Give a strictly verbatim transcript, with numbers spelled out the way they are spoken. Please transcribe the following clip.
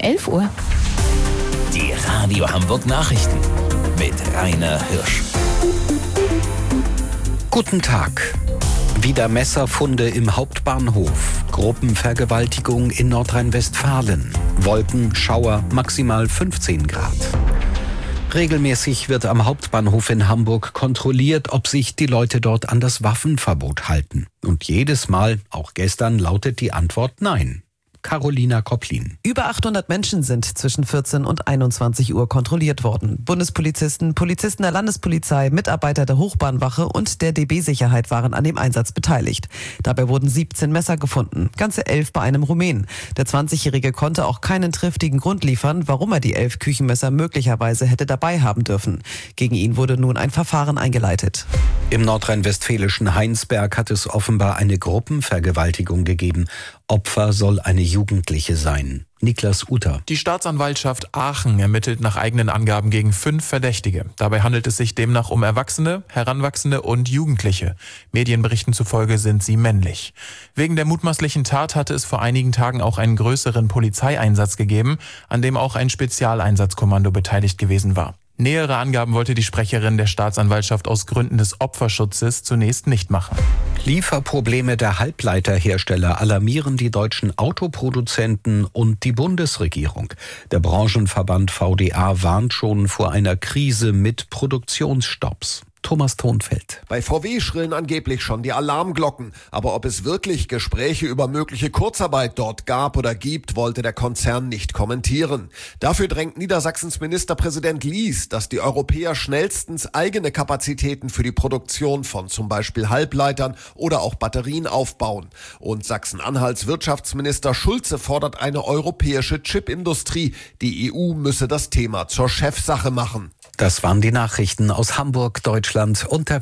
elf Uhr. Die Radio Hamburg Nachrichten mit Rainer Hirsch. Guten Tag. Wieder Messerfunde im Hauptbahnhof. Gruppenvergewaltigung in Nordrhein-Westfalen. Wolken, Schauer, maximal fünfzehn Grad. Regelmäßig wird am Hauptbahnhof in Hamburg kontrolliert, ob sich die Leute dort an das Waffenverbot halten. Und jedes Mal, auch gestern, lautet die Antwort Nein. Carolina Kopplin. Über achthundert Menschen sind zwischen vierzehn und einundzwanzig Uhr kontrolliert worden. Bundespolizisten, Polizisten der Landespolizei, Mitarbeiter der Hochbahnwache und der D B-Sicherheit waren an dem Einsatz beteiligt. Dabei wurden siebzehn Messer gefunden, ganze elf bei einem Rumänen. Der zwanzigjährige konnte auch keinen triftigen Grund liefern, warum er die elf Küchenmesser möglicherweise hätte dabei haben dürfen. Gegen ihn wurde nun ein Verfahren eingeleitet. Im nordrhein-westfälischen Heinsberg hat es offenbar eine Gruppenvergewaltigung gegeben. Opfer soll eine Jugendliche sein. Niklas Uter. Die Staatsanwaltschaft Aachen ermittelt nach eigenen Angaben gegen fünf Verdächtige. Dabei handelt es sich demnach um Erwachsene, Heranwachsende und Jugendliche. Medienberichten zufolge sind sie männlich. Wegen der mutmaßlichen Tat hatte es vor einigen Tagen auch einen größeren Polizeieinsatz gegeben, an dem auch ein Spezialeinsatzkommando beteiligt gewesen war. Nähere Angaben wollte die Sprecherin der Staatsanwaltschaft aus Gründen des Opferschutzes zunächst nicht machen. Lieferprobleme der Halbleiterhersteller alarmieren die deutschen Autoproduzenten und die Bundesregierung. Der Branchenverband V D A warnt schon vor einer Krise mit Produktionsstopps. Thomas Thonfeld. Bei V W schrillen angeblich schon die Alarmglocken. Aber ob es wirklich Gespräche über mögliche Kurzarbeit dort gab oder gibt, wollte der Konzern nicht kommentieren. Dafür drängt Niedersachsens Ministerpräsident Lies, dass die Europäer schnellstens eigene Kapazitäten für die Produktion von zum Beispiel Halbleitern oder auch Batterien aufbauen. Und Sachsen-Anhalts Wirtschaftsminister Schulze fordert eine europäische Chipindustrie. Die E U müsse das Thema zur Chefsache machen. Das waren die Nachrichten aus Hamburg, Deutschland und der